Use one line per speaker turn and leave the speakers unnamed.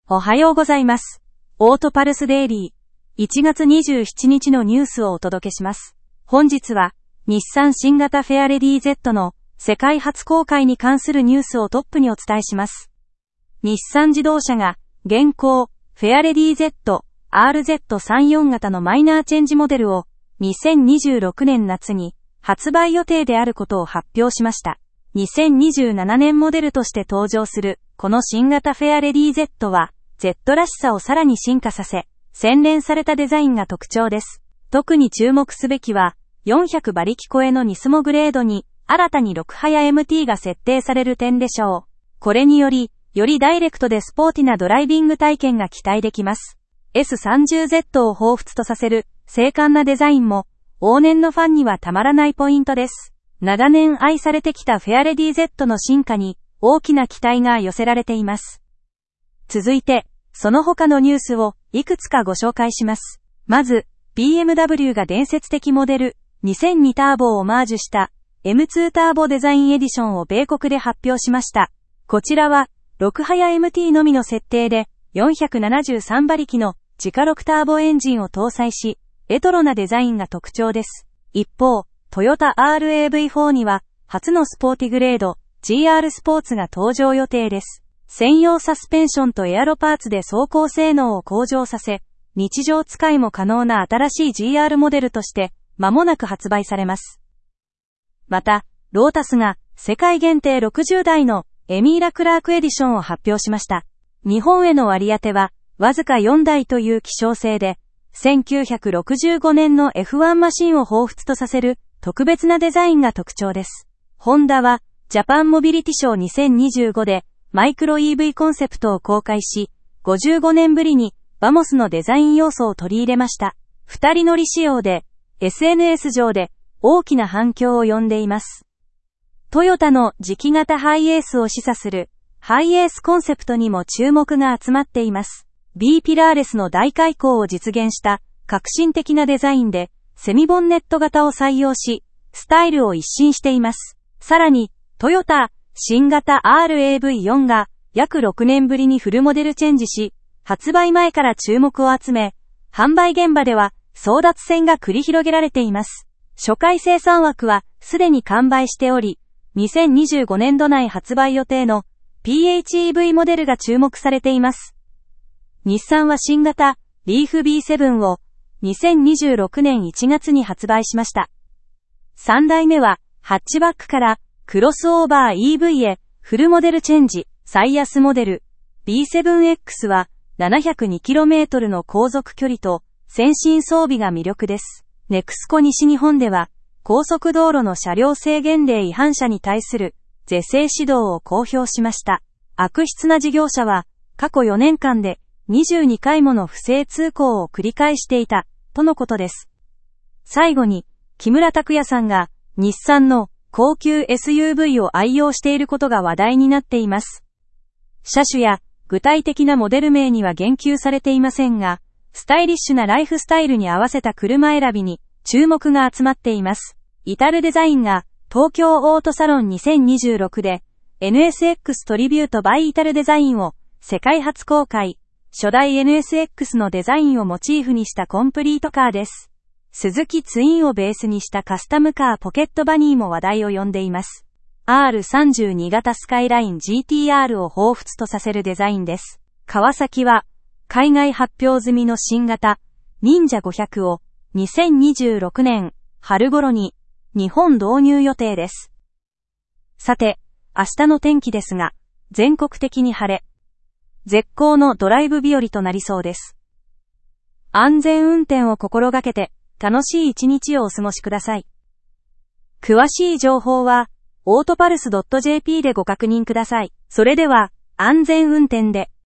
おはようございます。オートパルスデイリー、1月27日のニュースをお届けします。本日は、日産新型フェアレディ Z の世界初公開に関するニュースをトップにお伝えします。日産自動車が、現行、フェアレディ Z、RZ34 型のマイナーチェンジモデルを、2026年夏に発売予定であることを発表しました。2027年モデルとして登場する、この新型フェアレディ Z は、Z らしさをさらに進化させ、洗練されたデザインが特徴です。特に注目すべきは、400馬力超えのニスモグレードに、新たに6速 MT が設定される点でしょう。これによりダイレクトでスポーティなドライビング体験が期待できます。S30Z を彷彿とさせる、精悍なデザインも、往年のファンにはたまらないポイントです。長年愛されてきたフェアレディ Z の進化に、大きな期待が寄せられています。続いて、その他のニュースをいくつかご紹介します。まず、BMW が伝説的モデル2002ターボをオマージュした M2 ターボデザインエディションを米国で発表しました。こちらは6速 MT のみの設定で473馬力の自家6ターボエンジンを搭載し、レトロなデザインが特徴です。一方、トヨタ RAV4 には初のスポーティグレード GR スポーツが登場予定です。専用サスペンションとエアロパーツで走行性能を向上させ、日常使いも可能な新しい GR モデルとして、間もなく発売されます。また、ロータスが世界限定60台のエミーラ・クラークエディションを発表しました。日本への割り当ては、わずか4台という希少性で、1965年の F1 マシンを彷彿とさせる特別なデザインが特徴です。ホンダは、ジャパンモビリティショー2025で、マイクロ EV コンセプトを公開し、55年ぶりにバモスのデザイン要素を取り入れました。二人乗り仕様で、SNS 上で大きな反響を呼んでいます。トヨタの次期型ハイエースを示唆するハイエースコンセプトにも注目が集まっています。B ピラーレスの大開口を実現した革新的なデザインでセミボンネット型を採用し、スタイルを一新しています。さらに、トヨタ新型 RAV4 が約6年ぶりにフルモデルチェンジし、発売前から注目を集め、販売現場では争奪戦が繰り広げられています。初回生産枠はすでに完売しており、2025年度内発売予定の PHEV モデルが注目されています。日産は新型リーフ B7 を2026年1月に発売しました。3代目はハッチバックからクロスオーバー EV へフルモデルチェンジ、最安モデル B7X は 702km の航続距離と先進装備が魅力です。ネクスコ西日本では高速道路の車両制限令違反者に対する是正指導を公表しました。悪質な事業者は過去4年間で22回もの不正通行を繰り返していたとのことです。最後に木村拓哉さんが日産の高級 SUV を愛用していることが話題になっています。車種や具体的なモデル名には言及されていませんが、スタイリッシュなライフスタイルに合わせた車選びに注目が集まっています。至るデザインが東京オートサロン2026で NSX トリビュートバイ至るデザインを世界初公開。初代 NSX のデザインをモチーフにしたコンプリートカーです。スズキツインをベースにしたカスタムカーポケットバニーも話題を呼んでいます。R32 型スカイライン GTR を彷彿とさせるデザインです。川崎は海外発表済みの新型忍者500を2026年春頃に日本導入予定です。さて、明日の天気ですが、全国的に晴れ、絶好のドライブ日和となりそうです。安全運転を心がけて、楽しい一日をお過ごしください。詳しい情報は、autopulse.jp でご確認ください。それでは、安全運転で。